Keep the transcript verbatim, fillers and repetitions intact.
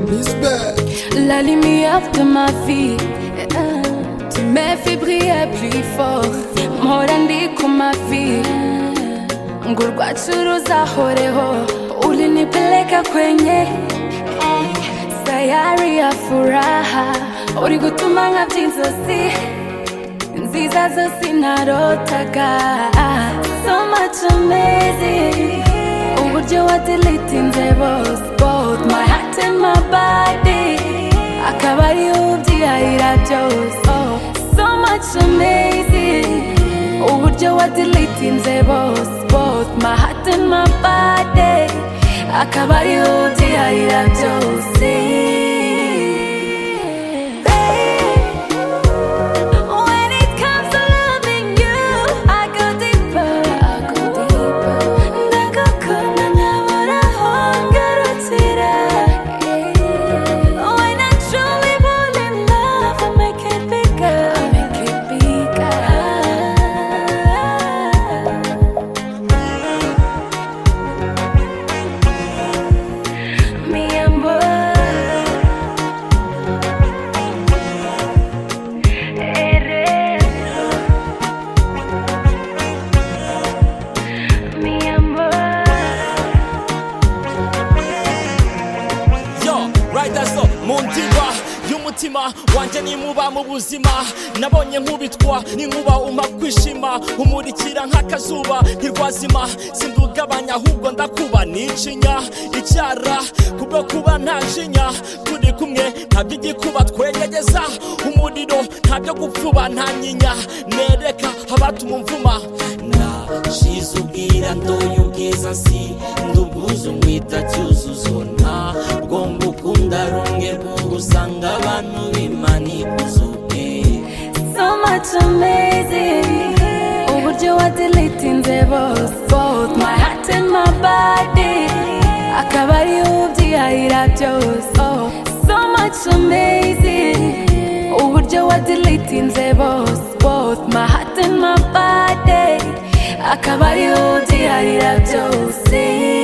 La lumière de ma vie, tu m'as fait briller plus fort. Morandi comme ma vie, ngurwa churuza horeho, ulinipeleka kwenye sayari ya furaha, uri gutuma nkabya inzozi nziza zose narotaga. So much amazing, uburyo wadeletinze bose, both my heart and my body, akaba ari ubyihahira byose. Oh, so much amazing, uburyo wadeletinze bose, both my heart and my body, akaba ari ubyihahira byose. Mundiba y'umutima wanje nimuba mu buzima, nabonye nkubitwa n'inkuba umpa kwishima, umurikira nk'akazuba ntirwazima, sindugabanya ahubwo ndakuba nicinya icyara kubwo kuba ntajinya, turi kumwe ntabyo igikuba twenyegeza umuriro, ntabyo gupfuba nta nyinya, nereka abatuma umvuma nashize ubwira ndoye ubwiza nsi ndubwuzu mwita cyuzuzo, nta bwo ngukunda rumwe rw'usanga abantu bimanikuzuke. So much amazing, uburyo wadeletinze bose, both my heart and my body, akaba ari ubyihahira byose. Oh, so much amazing, uburyo wadeletinze bose, both my heart and my body, akaba ari ubyihahira byose.